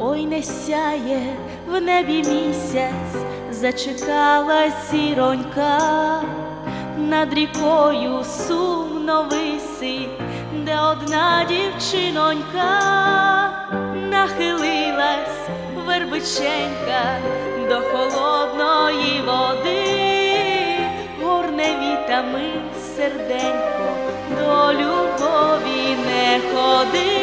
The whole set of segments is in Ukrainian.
Ой, не сяє в небі місяць, зачекала зіронька, над рікою сумно висить, де одна дівчинонька. Нахилилась вербиченька до холодної води, горне вітами серденько, до любові не ходи.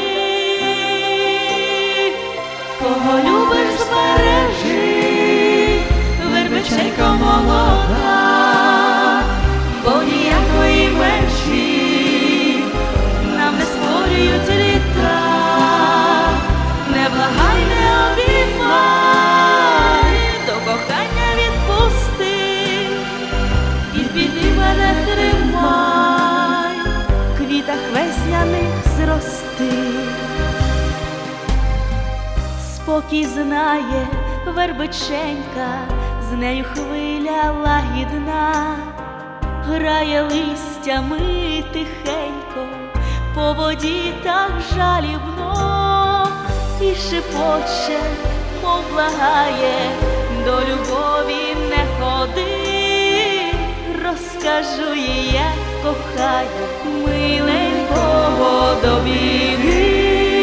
Кого любиш, збережи, вербиченько молода, бо ніякої межі нам не створюють літа. Не благай, не обіймай, до кохання відпусти, від біди мене тримай, в квітах весняних зрости. Спокій знає вербиченька, з нею хвиля лагідна, грає листями тихенько, по воді так жалібно, і шепоче, мов благає, до любові не ходи. Розкажу їй, як кохаю миленького до біди.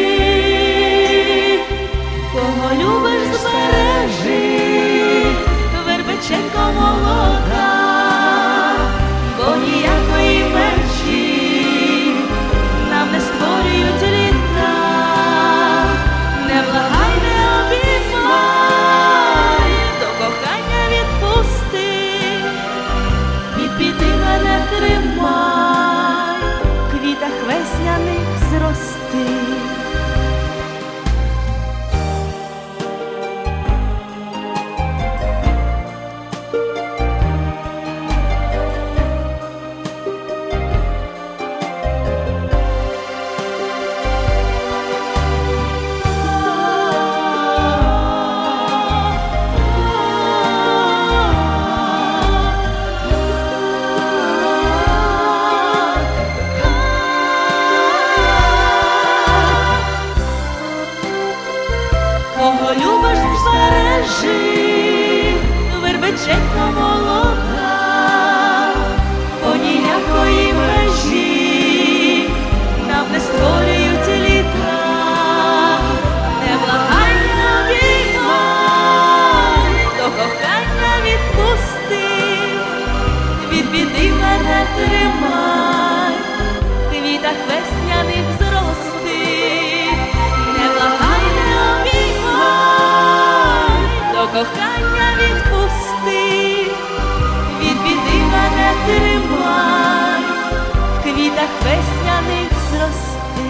Кого любиш, збережи, вербиченько молода, бо ніякої межі нам не створюють літа. Не благай, не обіймай, до кохання відпусти, від біди мене тримай, в квітах весняних зрости. Кого любиш, збережи, вербиченько молода, бо ніякої межі нам не створюють літа. Не благай, не обіймай, до кохання відпусти, від біди мене тримай, в квітах весняних зрости. Не благай, не обіймай, до кохання відпусти, від біди мене тримай, в квітах весняних зрости.